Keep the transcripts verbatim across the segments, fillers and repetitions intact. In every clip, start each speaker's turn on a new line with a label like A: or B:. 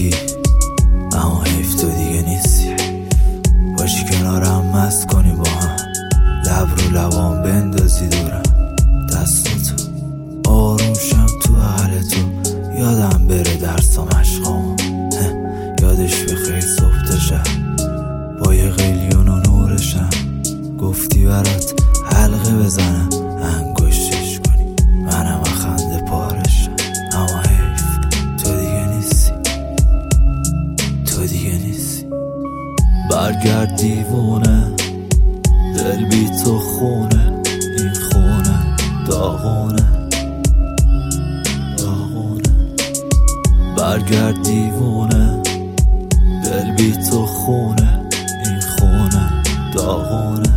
A: میگی اما حیف تو دیگه نیستی. باشی کنارم مست کنی با هم، لب رو لبام بندازی دورم، دستاتو آروم شم تو حال تو، یادم بره درسام عشقامو، یادش بخیر صبح تا شب با یه قلیون و نورشم. گفتی برات حلقه بزنم انگشتش کنی، منم خنده پارشم. اما حیف تو دیگه نیستی، تو دیگه نیستی. برگرد دیوونه، دل بی تو خونه، این خونه داغونه داغونه. برگرد دیوونه، دل بی تو خونه، این خونه داغونه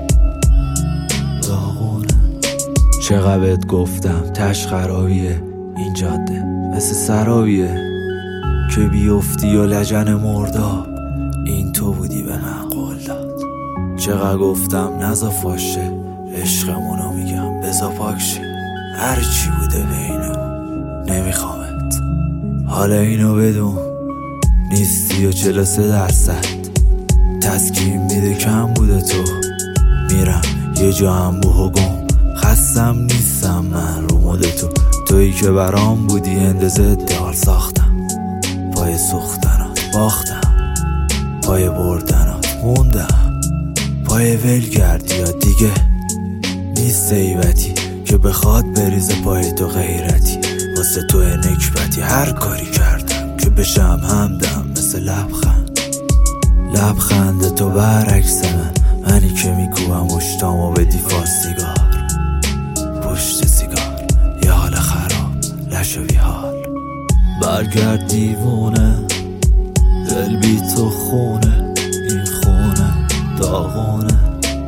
A: داغونه. چقدر بهت گفتم تش خرابیه این جاده، مثل سرابیه که بیفتی و لجن مرداب، این تو بودی به من قول داد. چقدر گفتم نزا فاشه عشقمونو، میگم بزا پاکشه، هر چی بوده بینمون نمیخوامت. حالا اینو بدون نیستی و چهل و سه درصد تسکین میده کم بوده تو. میرم یه جا هم بو گم، خستم نیستم من رو مود تو. تویی که برام بودی اندازه دار ساختم، پای سختنات باختم، پای بردنات موندم، پای ول کردی یا دیگه نیست ایبتی که بخواد بریزه پای تو غیرتی. واسه تو نکبتی هر کاری کردم که بشم همدم، مثل لبخند لبخند تو برعکس من، منی که میکوبم مشتامو به دیوار سیگار، پشت سیگار یه حال خراب لشو بی حال. برگرد دیوونه، دل بی تو خونه، این خونه داغونه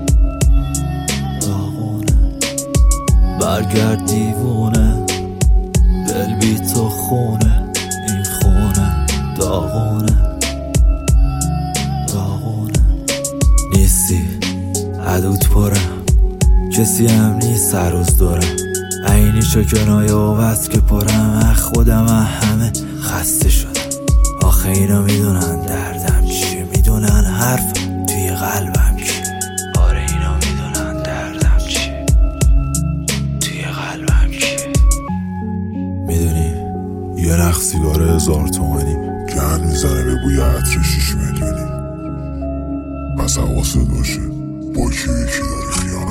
A: داغونه. برگرد دیوونه، دل بی تو خونه، این خونه داغونه داغونه. نیستی حدود پرم، کسی هم نیست هر روز دورم، عینی شو کنایه و بس که پرم. اخ خودم همه خسته شدم، آخه اینا میدونن دردم چیه، میدونن حرف توی قلبم کیه. آره اینا میدونن دردم چیه، توی قلبم کیه.
B: میدونی
C: یه نخ سیگار هزار تومنی گند میزنه به بوی عطر شیش میلیونی. پس حواست باشه با کی یکی داری خیانت